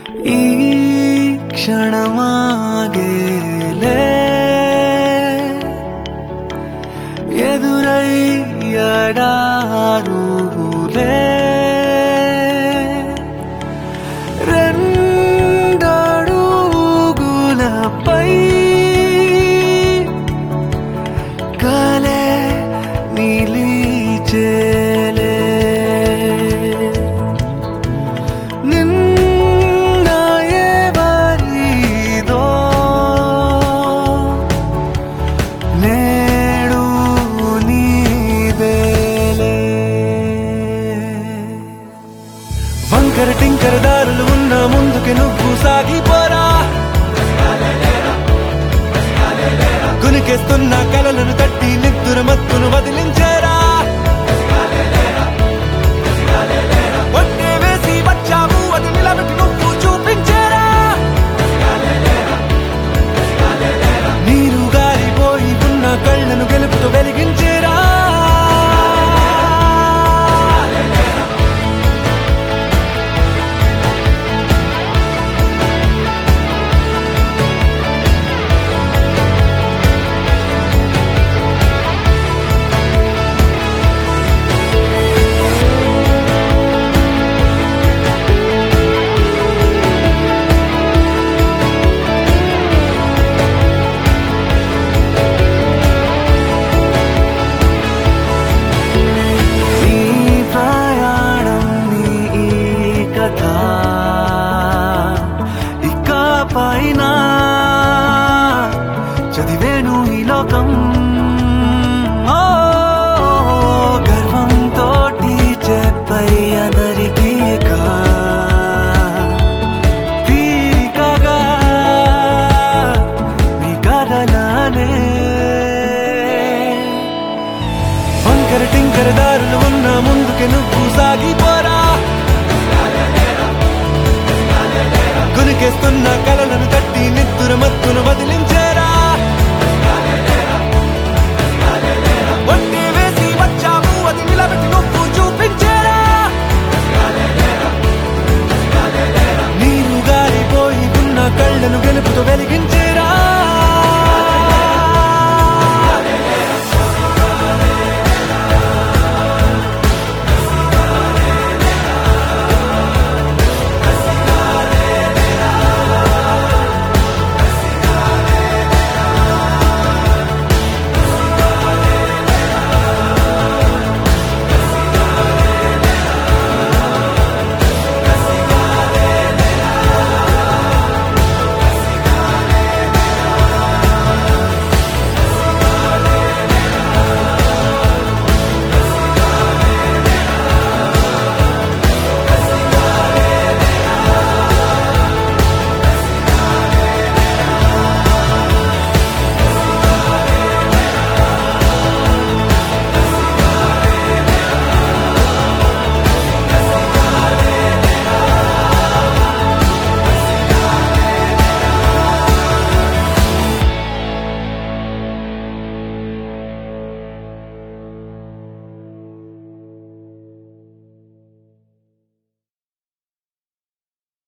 ఈ క్షణమాగేలే ఎదురయ్యడారులే రెండడుగులపై కలే నిలిచేలే నిన్న ఎవరిదో నేడు నీదేలే వంకర టింకర దారులు ఉన్న ముందుకి నువ్వు సాగిపోరా కునికేస్తున్న కలలను తట్టి నిద్దుర మత్తును వదిలించారా ఒట్టే వేసి వచ్చావు అది నిలబెట్టి నువ్వు చూపించారా నీరు గారిపోయి ఉన్న కళ్ళను గెలుపుతో వెలిగించేరా పైన చదివేను ఈ లోకం గర్వంతో చెప్పై అందరికీ తీరికగా నీ కథలానే వంకర టింకర దారులు ఉన్న ముందుకి నువ్వు సాగిపోరా కునికేస్తున్న